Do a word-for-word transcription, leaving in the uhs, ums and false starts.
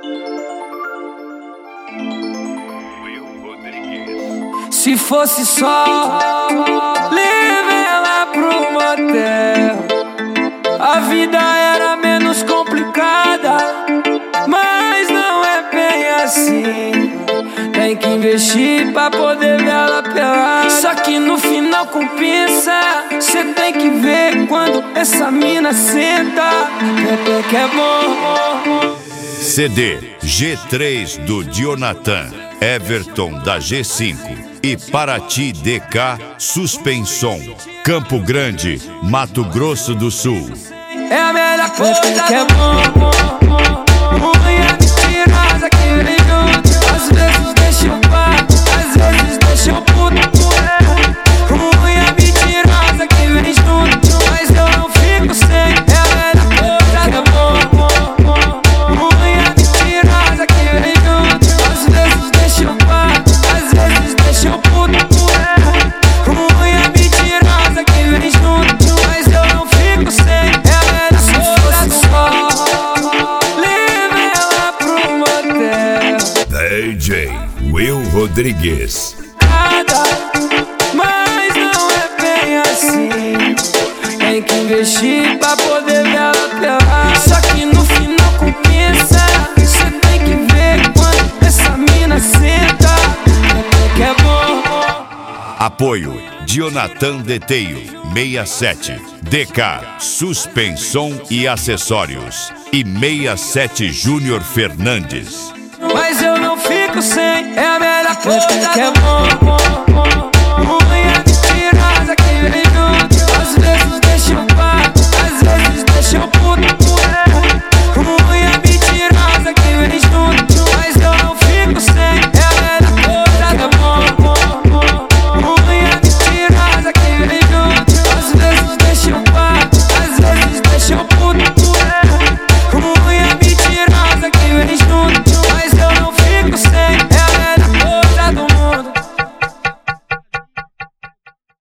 Se fosse só, leve ela pro motel. A vida era menos complicada, mas não é bem assim. Tem que investir pra poder ver ela pelada. Só que no final compensa. Cê tem que ver quando essa mina senta. É que é bom. C D G três do Dionatan, Everton da G cinco e Paraty D K Suspensão, Campo Grande, Mato Grosso do Sul. É a melhor coisa que é bom. Unha mentirosa que vem junto. Às vezes deixa eu pá, às vezes deixa eu puto. Unha mentirosa que vem junto, mas eu não fico sem. É a melhor coisa que é bom. Unha mentirosa que vem junto. Às vezes deixa eu pá, às vezes deixa eu puto. Unha mentirosa que vem junto, mas eu não fico sem. D J Will Rodrigues. Mas não é bem assim. Tem que investir pra poder ver ela pelada. Só que no final compensa. Cê tem que ver quando essa mina senta. É que é bom. Apoio Dionatan Deteio sessenta e sete, D K Suspensão e Acessórios e sessenta e sete Júnior Fernandes. Mas eu não fico sem. É a melhor coisa que é bom.